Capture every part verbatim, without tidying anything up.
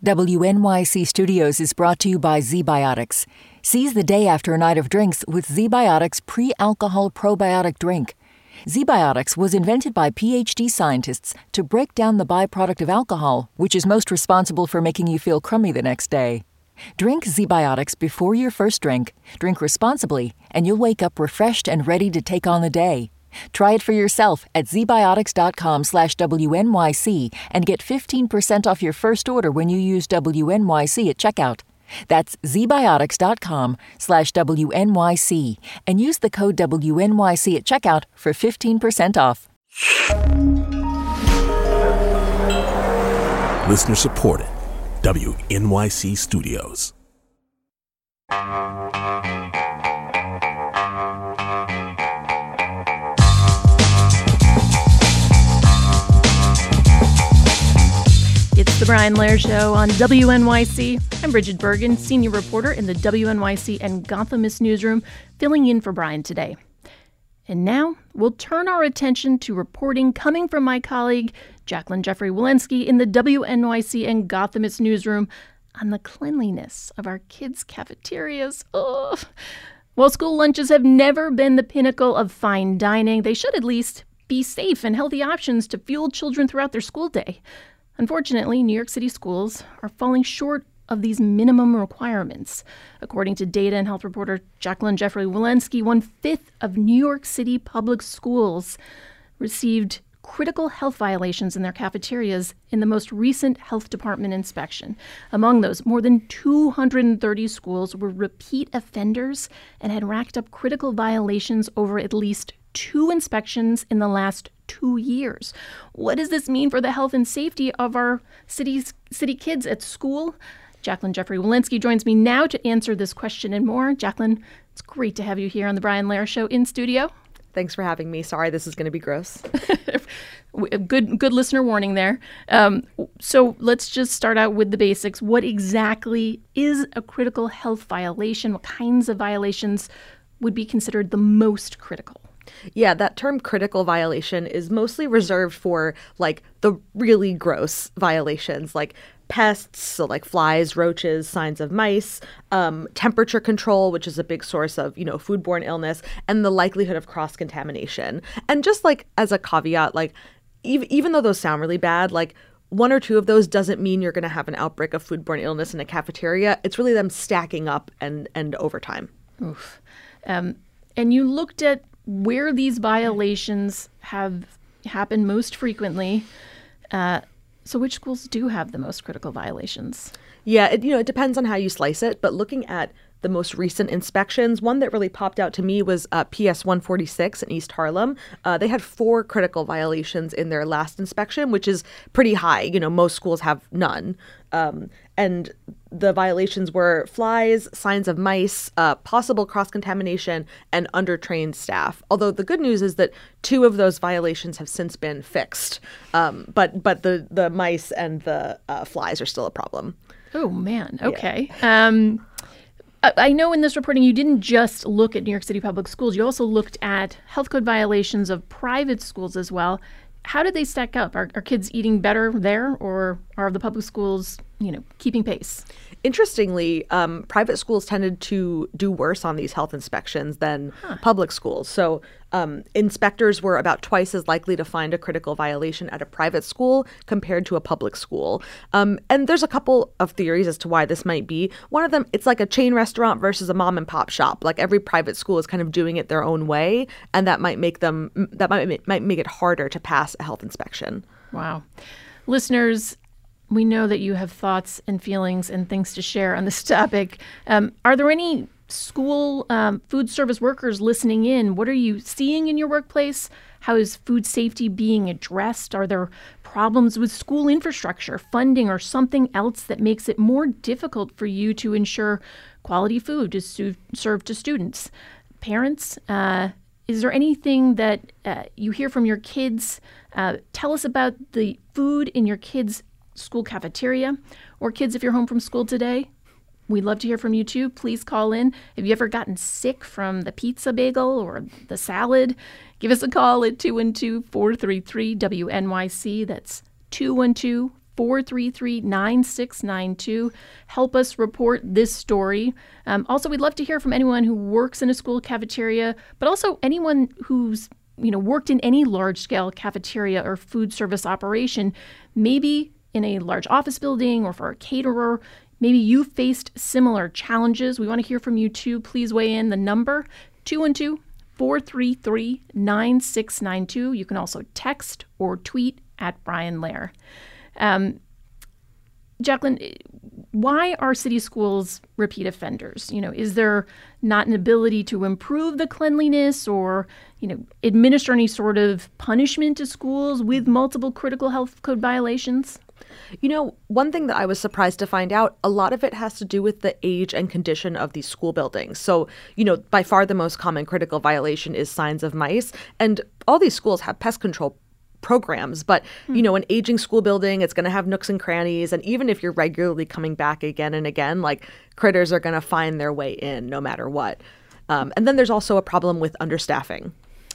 W N Y C Studios is brought to you by ZBiotics. Seize the day after a night of drinks with ZBiotics pre-alcohol probiotic drink. ZBiotics was invented by P H D scientists to break down the byproduct of alcohol, which is most responsible for making you feel crummy the next day. Drink ZBiotics before your first drink, drink responsibly, and you'll wake up refreshed and ready to take on the day. Try it for yourself at zbiotics.com slash WNYC and get fifteen percent off your first order when you use W N Y C at checkout. That's zbiotics.com slash WNYC and use the code W N Y C at checkout for fifteen percent off. Listener supported. W N Y C Studios. It's the Brian Lehrer Show on W N Y C. I'm Bridget Bergen, senior reporter in the W N Y C and Gothamist newsroom, filling in for Brian today. And now we'll turn our attention to reporting coming from my colleague, Jacqueline Jeffrey Walensky, in the W N Y C and Gothamist newsroom on the cleanliness of our kids' cafeterias. Ugh. While school lunches have never been the pinnacle of fine dining, they should at least be safe and healthy options to fuel children throughout their school day. Unfortunately, New York City schools are falling short of these minimum requirements. According to data and health reporter Jacqueline Jeffrey Walensky, one-fifth of New York City public schools received critical health violations in their cafeterias in the most recent health department inspection. Among those, more than two hundred thirty schools were repeat offenders and had racked up critical violations over at least two inspections in the last two years. What does this mean for the health and safety of our city's city kids at school? Jacqueline Jeffrey Walensky joins me now to answer this question and more. Jacqueline, it's great to have you here on the Brian Lehrer Show in studio. Thanks for having me. Sorry, this is going to be gross. good, good listener warning there. Um, so let's just start out with the basics. What exactly is a critical health violation? What kinds of violations would be considered the most critical? Yeah, that term critical violation is mostly reserved for like the really gross violations like pests, so like flies, roaches, signs of mice, um, temperature control, which is a big source of, you know, foodborne illness, and the likelihood of cross-contamination. And just like as a caveat, like even, even though those sound really bad, like one or two of those doesn't mean you're going to have an outbreak of foodborne illness in a cafeteria. It's really them stacking up and, and over time. Oof. Um, and you looked at where these violations have happened most frequently. Uh, so which schools do have the most critical violations? Yeah, it, you know, it depends on how you slice it. But looking at the most recent inspections, one that really popped out to me was uh, P S one forty-six in East Harlem. Uh, they had four critical violations in their last inspection, which is pretty high. You know, most schools have none. Um, and the violations were flies, signs of mice, uh, possible cross-contamination, and undertrained staff. Although the good news is that two of those violations have since been fixed. Um, but but the, the mice and the uh, flies are still a problem. Oh, man. Okay. Yeah. Um, I, I know in this reporting you didn't just look at New York City public schools. You also looked at health code violations of private schools as well. How did they stack up? Are, are kids eating better there, or are the public schools, you know, keeping pace? Interestingly, um, private schools tended to do worse on these health inspections than huh. public schools. So um, inspectors were about twice as likely to find a critical violation at a private school compared to a public school. Um, and there's a couple of theories as to why this might be. One of them, it's like a chain restaurant versus a mom and pop shop. Like every private school is kind of doing it their own way, and that might make them that might might make it harder to pass a health inspection. Wow. Listeners, we know that you have thoughts and feelings and things to share on this topic. Um, are there any school um, food service workers listening in? What are you seeing in your workplace? How is food safety being addressed? Are there problems with school infrastructure, funding, or something else that makes it more difficult for you to ensure quality food is su- served to students? Parents, uh, is there anything that uh, you hear from your kids? Uh, tell us about the food in your kids' school cafeteria, or kids if you're home from school today. We'd love to hear from you too. Please call in. Have you ever gotten sick from the pizza bagel or the salad? Give us a call at two one two, four three three, W N Y C. That's two one two, four three three, nine six nine two. Help us report this story. Um, also, we'd love to hear from anyone who works in a school cafeteria, but also anyone who's you know worked in any large-scale cafeteria or food service operation, maybe in a large office building or for a caterer. Maybe you faced similar challenges. We want to hear from you too. Please weigh in. The number, two one two, four three three, nine six nine two. You can also text or tweet at Brian Lehrer. Um, Jacqueline, why are city schools repeat offenders? You know, is there not an ability to improve the cleanliness or, you know, administer any sort of punishment to schools with multiple critical health code violations? You know, one thing that I was surprised to find out, a lot of it has to do with the age and condition of these school buildings. So, you know, by far the most common critical violation is signs of mice. And all these schools have pest control programs. But, you know, an aging school building, it's going to have nooks and crannies. And even if you're regularly coming back again and again, like critters are going to find their way in no matter what. Um, and then there's also a problem with understaffing.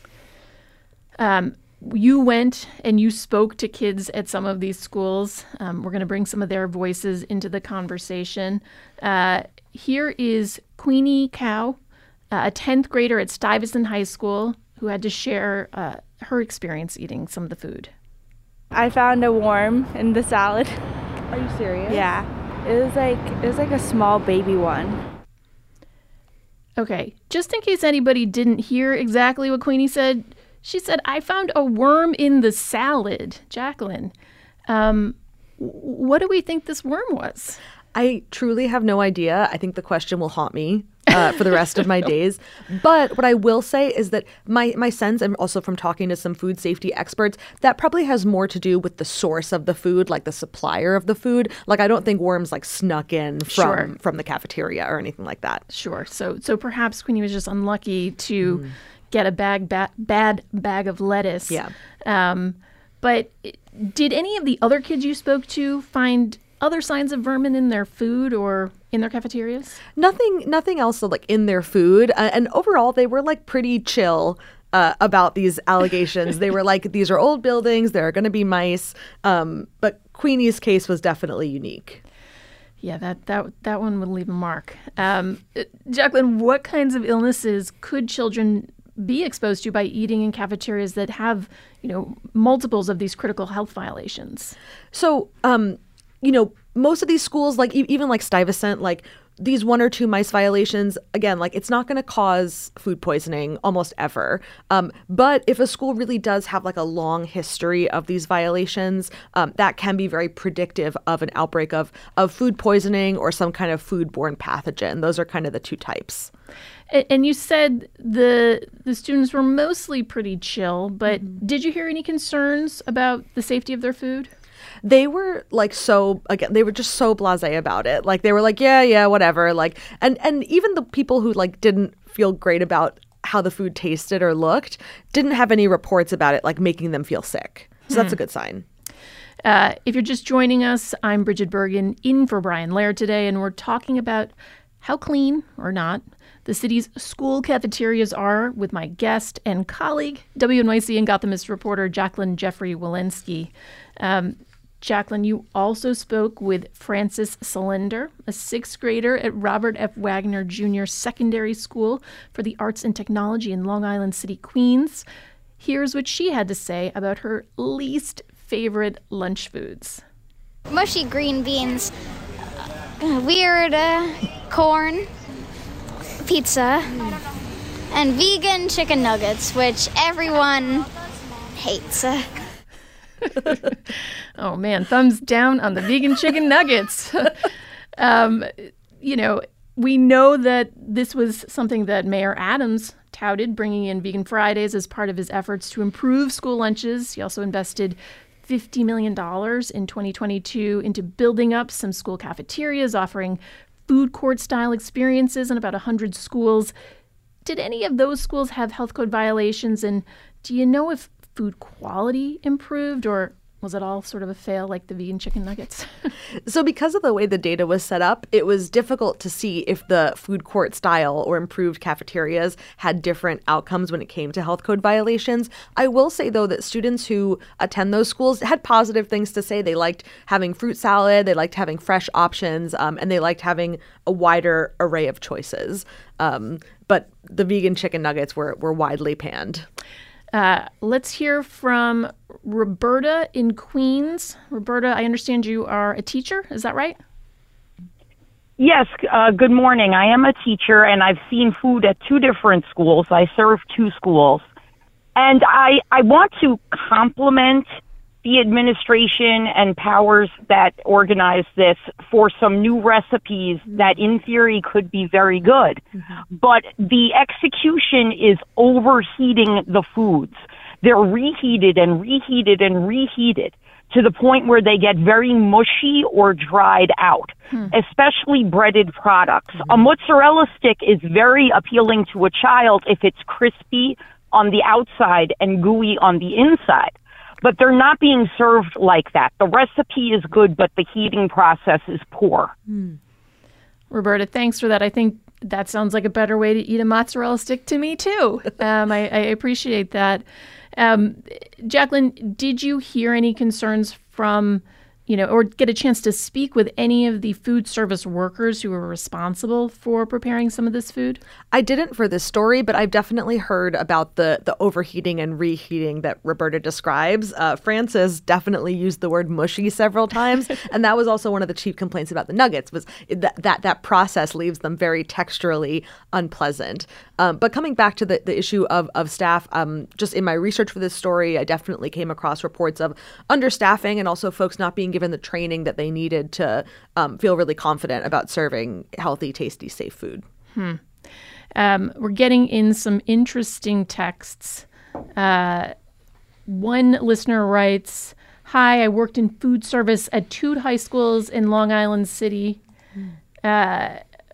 Um, you went and you spoke to kids at some of these schools. Um, we're going to bring some of their voices into the conversation. Uh, here is Queenie Cow, uh, a tenth grader at Stuyvesant High School, who had to share uh, her experience eating some of the food. I found a worm in the salad. Are you serious? Yeah. It was like it was like a small baby one. Okay, just in case anybody didn't hear exactly what Queenie said, she said, I found a worm in the salad. Jacqueline, um, what do we think this worm was? I truly have no idea. I think the question will haunt me uh, for the rest of my days. But what I will say is that my, my sense, and also from talking to some food safety experts, that probably has more to do with the source of the food, like the supplier of the food. Like, I don't think worms like snuck in from, Sure. from the cafeteria or anything like that. Sure. So so perhaps Queenie was just unlucky to mm. get a bag ba- bad bag of lettuce. Yeah. Um, but did any of the other kids you spoke to find other signs of vermin in their food or in their cafeterias? Nothing, nothing else like in their food. Uh, and overall, they were like pretty chill uh, about these allegations. They were like, these are old buildings. There are going to be mice. Um, but Queenie's case was definitely unique. Yeah, that that that one would leave a mark. Um, Jacqueline, what kinds of illnesses could children be exposed to by eating in cafeterias that have, you know, multiples of these critical health violations? So, um, you know, most of these schools, like e- even like Stuyvesant, like these one or two mice violations, again, like it's not going to cause food poisoning almost ever. Um, but if a school really does have like a long history of these violations, um, that can be very predictive of an outbreak of, of food poisoning or some kind of foodborne pathogen. Those are kind of the two types. And you said the the students were mostly pretty chill, but mm-hmm. did you hear any concerns about the safety of their food? They were like so again they were just so blasé about it. Like they were like, yeah, yeah, whatever. Like and and even the people who like didn't feel great about how the food tasted or looked didn't have any reports about it like making them feel sick. So hmm. that's a good sign. Uh, if you're just joining us, I'm Bridget Bergen in for Brian Lehrer today, and we're talking about how clean or not the city's school cafeterias are with my guest and colleague, W N Y C and Gothamist reporter Jacqueline Jeffrey Walensky. Um, Jacqueline, you also spoke with Frances Cylinder, a sixth grader at Robert F. Wagner Junior Secondary School for the Arts and Technology in Long Island City, Queens. Here's what she had to say about her least favorite lunch foods. Mushy green beans, uh, weird uh, corn, pizza, and vegan chicken nuggets, which everyone hates. Oh, man, thumbs down on the vegan chicken nuggets. um, you know, we know that this was something that Mayor Adams touted, bringing in Vegan Fridays as part of his efforts to improve school lunches. He also invested fifty million dollars in twenty twenty-two into building up some school cafeterias, offering food court-style experiences in about one hundred schools. Did any of those schools have health code violations? And do you know if food quality improved, or Was it all sort of a fail, like the vegan chicken nuggets? So because of the way the data was set up, it was difficult to see if the food court style or improved cafeterias had different outcomes when it came to health code violations. I will say, though, that students who attend those schools had positive things to say. They liked having fruit salad, they liked having fresh options, um, and they liked having a wider array of choices. Um, but the vegan chicken nuggets were, were widely panned. Uh, let's hear from Roberta in Queens. Roberta, I understand you are a teacher. Is that right? Yes. Uh, good morning. I am a teacher, and I've seen food at two different schools. I serve two schools. And I, I want to compliment the administration and powers that organize this for some new recipes that in theory could be very good. Mm-hmm. But the execution is overheating the foods. They're reheated and reheated and reheated to the point where they get very mushy or dried out, hmm. especially breaded products. Mm-hmm. A mozzarella stick is very appealing to a child if it's crispy on the outside and gooey on the inside. But they're not being served like that. The recipe is good, but the heating process is poor. Hmm. Roberta, thanks for that. I think that sounds like a better way to eat a mozzarella stick to me, too. Um, I, I appreciate that. Um, Jacqueline, did you hear any concerns from, you know, or get a chance to speak with any of the food service workers who were responsible for preparing some of this food? I didn't for this story, but I've definitely heard about the the overheating and reheating that Roberta describes. Uh, Frances definitely used the word mushy several times, and that was also one of the chief complaints about the nuggets, was that that, that process leaves them very texturally unpleasant. Um, but coming back to the, the issue of, of staff, um, just in my research for this story, I definitely came across reports of understaffing and also folks not being given the training that they needed to um, feel really confident about serving healthy, tasty, safe food. Hmm. Um, we're getting in some interesting texts. Uh, one listener writes, "Hi, I worked in food service at two high schools in Long Island City. Uh,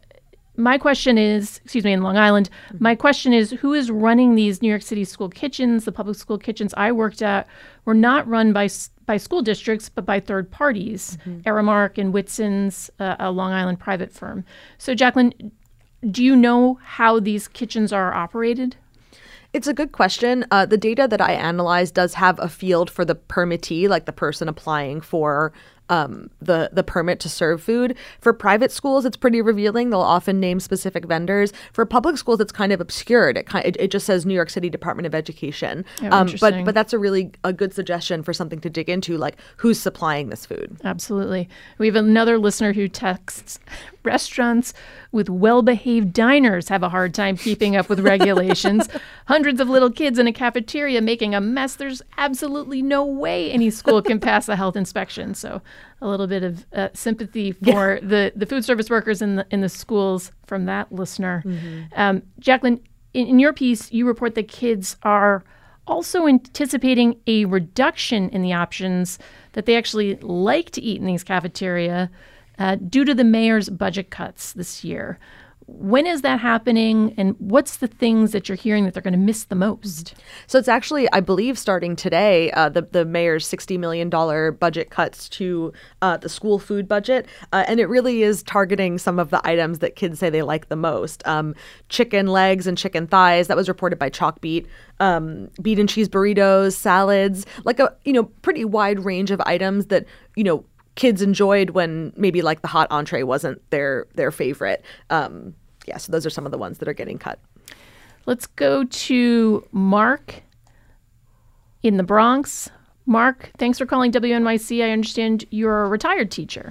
my question is, excuse me, in Long Island, my question is, who is running these New York City school kitchens? The public school kitchens I worked at were not run by by school districts, but by third parties, mm-hmm. Aramark and Whitson's, uh, a Long Island private firm. So, Jacqueline, do you know how these kitchens are operated? It's a good question. Uh, the data that I analyzed does have a field for the permittee, like the person applying for um, the the permit to serve food. For private schools, it's pretty revealing. They'll often name specific vendors. For public schools, it's kind of obscured. It kind it, it just says New York City Department of Education. Oh, um, but but that's a really a good suggestion for something to dig into, like who's supplying this food. Absolutely. We have another listener who texts, restaurants with well-behaved diners have a hard time keeping up with regulations. Hundreds of little kids in a cafeteria making a mess. There's absolutely no way any school can pass a health inspection. So a little bit of uh, sympathy for yeah. the, the food service workers in the in the schools from that listener. Mm-hmm. Um, Jacqueline, in, in your piece, you report that kids are also anticipating a reduction in the options that they actually like to eat in these cafeteria uh, due to the mayor's budget cuts this year. When is that happening, and what's the things that you're hearing that they're going to miss the most? So it's actually, I believe, starting today, uh, the, the mayor's sixty million dollars budget cuts to uh, the school food budget. Uh, and it really is targeting some of the items that kids say they like the most. Um, chicken legs and chicken thighs, that was reported by Chalkbeat. Um, beet and cheese burritos, salads, like a, you know, pretty wide range of items that, you know, kids enjoyed when maybe like the hot entree wasn't their their favorite. Um, yeah, so those are some of the ones that are getting cut. Let's go to Mark in the Bronx. Mark, thanks for calling W N Y C. I understand you're a retired teacher.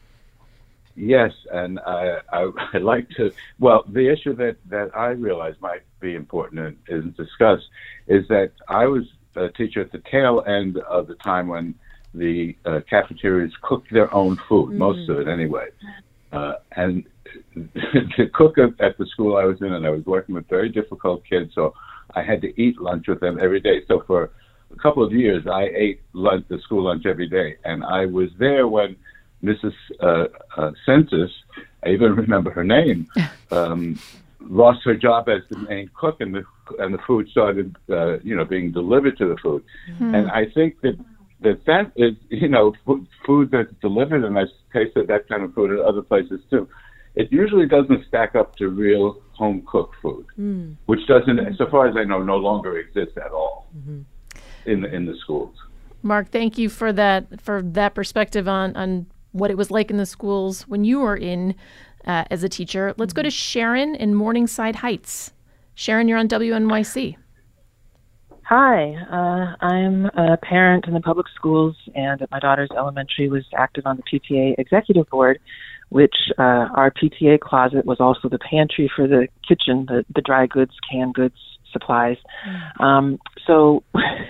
Yes, and I, I, I'd like to, well, the issue that, that I realize might be important and isn't discussed is that I was a teacher at the tail end of the time when the uh, cafeterias cooked their own food, mm-hmm. most of it anyway. Uh, and the cook at the school I was in, and I was working with very difficult kids, so I had to eat lunch with them every day. So for a couple of years, I ate lunch, the school lunch every day. And I was there when Missus Uh, uh, Census, I even remember her name, um, lost her job as the main cook, and the and the food started, uh, you know, being delivered to the food. Mm-hmm. And I think that that that is, you know, food, food that's delivered, and I've tasted that kind of food at other places too. It usually doesn't stack up to real home cooked food, mm. which doesn't, so far as I know, no longer exists at all mm-hmm. in the, in the schools. Mark, thank you for that for that perspective on on what it was like in the schools when you were in uh, as a teacher. Let's go to Sharon in Morningside Heights. Sharon, you're on W N Y C. Hi, uh, I'm a parent in the public schools, and at my daughter's elementary was active on the P T A executive board, which uh, our P T A closet was also the pantry for the kitchen, the, the dry goods, canned goods, supplies. Mm. Um, so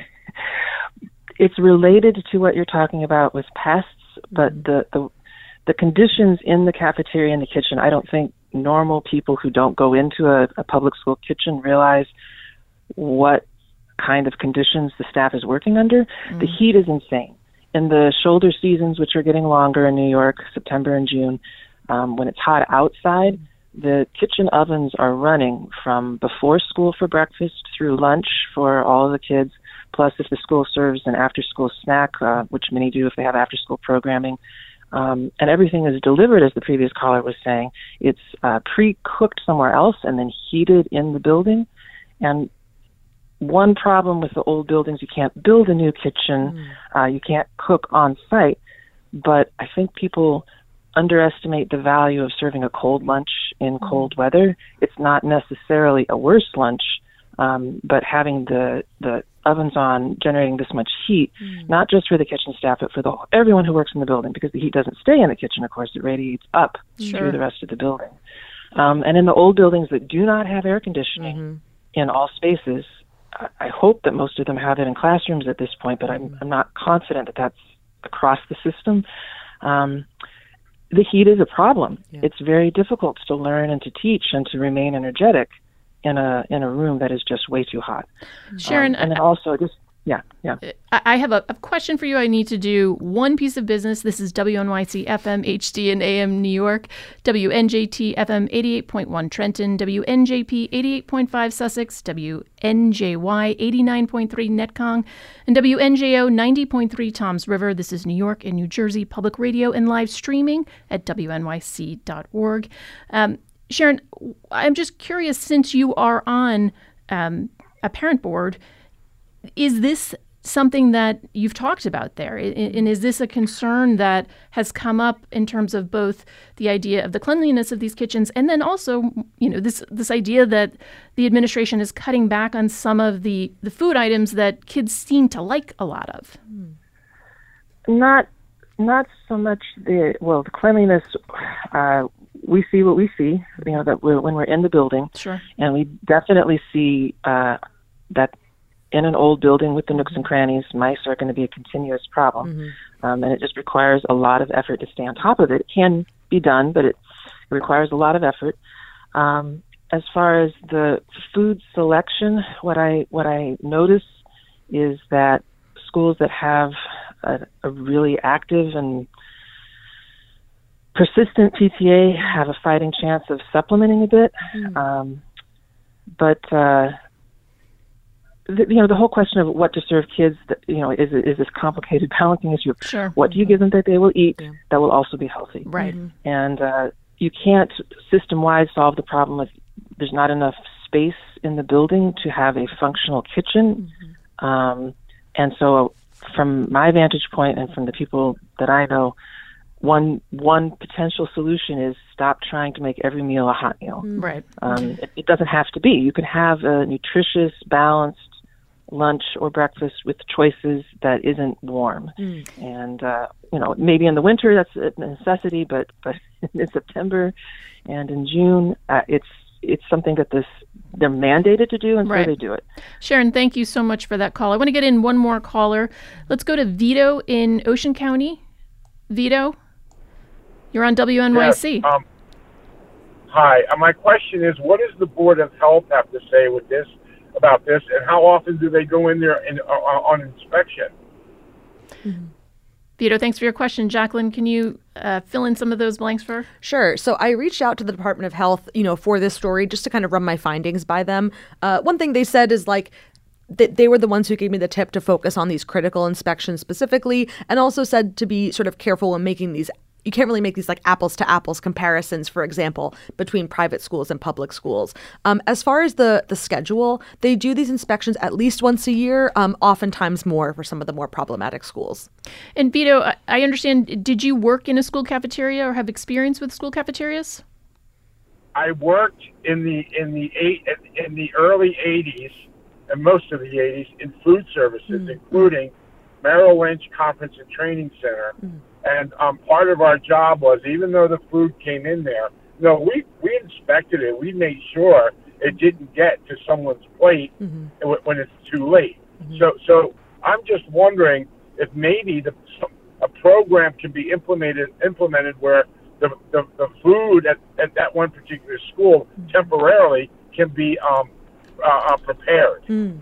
it's related to what you're talking about with pests, but mm. the, the the conditions in the cafeteria and the kitchen, I don't think normal people who don't go into a, a public school kitchen realize what kind of conditions the staff is working under. Mm. The heat is insane. In the shoulder seasons, which are getting longer in New York, September and June, um, when it's hot outside, the kitchen ovens are running from before school for breakfast through lunch for all of the kids, plus if the school serves an after-school snack, uh, which many do if they have after-school programming. Um, and everything is delivered, as the previous caller was saying. It's uh, pre-cooked somewhere else and then heated in the building. And one problem with the old buildings, you can't build a new kitchen, mm. uh, you can't cook on site, but I think people underestimate the value of serving a cold lunch in mm. cold weather. It's not necessarily a worse lunch, um, but having the, the ovens on, generating this much heat, mm. not just for the kitchen staff, but for the everyone who works in the building, because the heat doesn't stay in the kitchen, of course, it radiates up sure. through the rest of the building. Um, and in the old buildings that do not have air conditioning mm-hmm. in all spaces, I hope that most of them have it in classrooms at this point, but I'm, I'm not confident that that's across the system. Um, the heat is a problem. Yeah. It's very difficult to learn and to teach and to remain energetic in a in a room that is just way too hot. Sharon, um, and then also just yeah, yeah. I have a, a question for you. I need to do one piece of business. This is W N Y C F M, H D, and A M New York, W N J T F M eighty-eight point one Trenton, W N J P eighty-eight point five Sussex, W N J Y eighty-nine point three Netcong, and W N J O ninety point three Toms River. This is New York and New Jersey Public Radio and live streaming at W N Y C dot org. Um, Sharon, I'm just curious, since you are on um, a parent board, is this something that you've talked about there? And is this a concern that has come up in terms of both the idea of the cleanliness of these kitchens and then also, you know, this this idea that the administration is cutting back on some of the, the food items that kids seem to like a lot of? Not not so much the, well, the cleanliness, uh, we see what we see, you know, that we're, when we're in the building. Sure. And we definitely see uh, that in an old building with the nooks and crannies, mice are going to be a continuous problem. Mm-hmm. Um, and it just requires a lot of effort to stay on top of it. It can be done, but it, it requires a lot of effort. Um, as far as the food selection, what I what I notice is that schools that have a, a really active and persistent P T A have a fighting chance of supplementing a bit. Mm-hmm. Um, but... Uh, The, you know, the whole question of what to serve kids, you know, is is this complicated balancing issue. Sure. What do you give them that they will eat yeah. that will also be healthy? Right. Mm-hmm. And uh, you can't system-wide solve the problem of there's not enough space in the building to have a functional kitchen. Mm-hmm. Um, and so from my vantage point and from the people that I know, one one potential solution is stop trying to make every meal a hot meal. Right. Um, it, it doesn't have to be. You can have a nutritious, balanced lunch or breakfast with choices that isn't warm. Mm. And, uh, you know, maybe in the winter that's a necessity, but, but in September and in June, uh, it's it's something that this they're mandated to do, and right. so they do it. Sharon, thank you so much for that call. I want to get in one more caller. Let's go to Vito in Ocean County. Vito, you're on W N Y C. Yes, um, hi. Uh, my question is, what does the Board of Health have to say with this? about this, and how often do they go in there and, uh, on inspection? Mm-hmm. Vito, thanks for your question. Jacqueline, can you uh, fill in some of those blanks for her? Sure. So I reached out to the Department of Health, you know, for this story just to kind of run my findings by them. Uh, one thing they said is like, they, they were the ones who gave me the tip to focus on these critical inspections specifically, and also said to be sort of careful when making these. You can't really make these like apples to apples comparisons, for example, between private schools and public schools. Um, as far as the the schedule, they do these inspections at least once a year, um, oftentimes more for some of the more problematic schools. And Vito, I- I understand, did you work in a school cafeteria or have experience with school cafeterias? I worked in the in the eight in the early eighties and most of the eighties in food services, mm-hmm. including Merrill Lynch Conference and Training Center. Mm-hmm. And um, part of our job was, even though the food came in there, no, we, we inspected it. We made sure it didn't get to someone's plate mm-hmm. when it's too late. Mm-hmm. So so I'm just wondering if maybe the, a program can be implemented implemented where the, the, the food at, at that one particular school mm-hmm. temporarily can be um, uh, uh, prepared. Mm.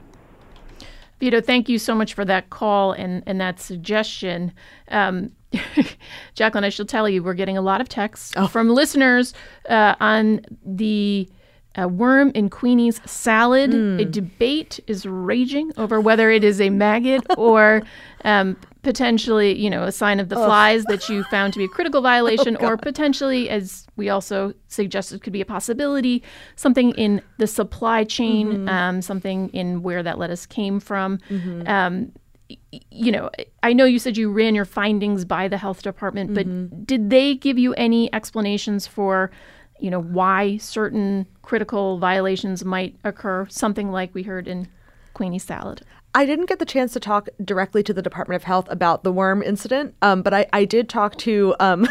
Vito, thank you so much for that call and, and that suggestion. Um, Jacqueline, I shall tell you, we're getting a lot of texts oh. from listeners uh, on the uh, worm in Queenie's salad. Mm. A debate is raging over whether it is a maggot or um, potentially, you know, a sign of the oh. flies that you found to be a critical violation, oh, or potentially, as we also suggested, could be a possibility, something in the supply chain, mm-hmm. um, something in where that lettuce came from. Mm-hmm. Um, you know, I know you said you ran your findings by the health department, but mm-hmm. did they give you any explanations for, you know, why certain critical violations might occur? Something like we heard in Queenie's salad. I didn't get the chance to talk directly to the Department of Health about the worm incident, um, but I, I did talk to um,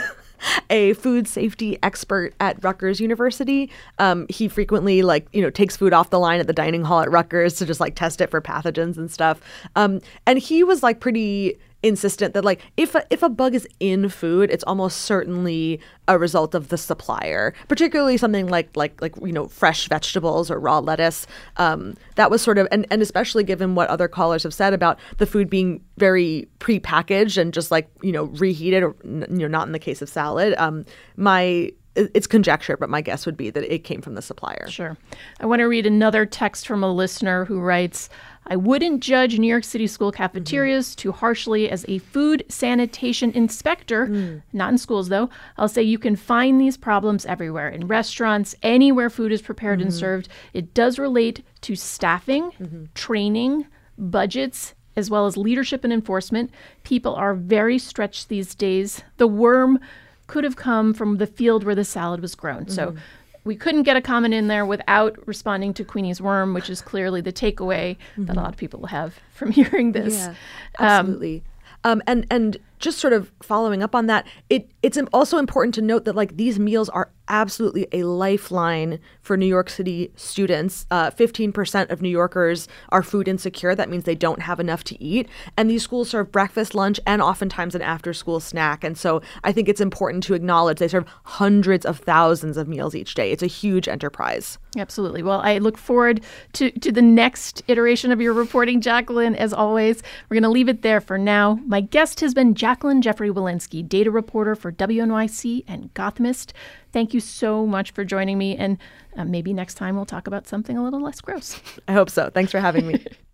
a food safety expert at Rutgers University. Um, he frequently, like, you know, takes food off the line at the dining hall at Rutgers to just like test it for pathogens and stuff. Um, and he was like pretty insistent that like if a, if a bug is in food, it's almost certainly a result of the supplier, particularly something like like like you know fresh vegetables or raw lettuce. Um, that was sort of and, and especially given what other callers have said about the food being very prepackaged and just like you know reheated, or you know not in the case of salad. Um, my It's conjecture, but my guess would be that it came from the supplier. Sure. I want to read another text from a listener who writes, I wouldn't judge New York City school cafeterias mm-hmm. too harshly as a food sanitation inspector. Mm. Not in schools, though. I'll say you can find these problems everywhere, in restaurants, anywhere food is prepared mm-hmm. and served. It does relate to staffing, mm-hmm. training, budgets, as well as leadership and enforcement. People are very stretched these days. The worm could have come from the field where the salad was grown. Mm-hmm. So we couldn't get a comment in there without responding to Queenie's worm, which is clearly the takeaway mm-hmm. that a lot of people have from hearing this. Yeah, absolutely. Um, um, and and just sort of following up on that, it it's also important to note that like these meals are absolutely a lifeline for New York City students. Uh, fifteen percent of New Yorkers are food insecure. That means they don't have enough to eat. And these schools serve breakfast, lunch, and oftentimes an after-school snack. And so I think it's important to acknowledge they serve hundreds of thousands of meals each day. It's a huge enterprise. Absolutely. Well, I look forward to, to the next iteration of your reporting, Jacqueline. As always, we're going to leave it there for now. My guest has been Jacqueline Jeffrey-Walensky, data reporter for W N Y C and Gothamist. Thank you so much for joining me. And uh, maybe next time we'll talk about something a little less gross. I hope so. Thanks for having me.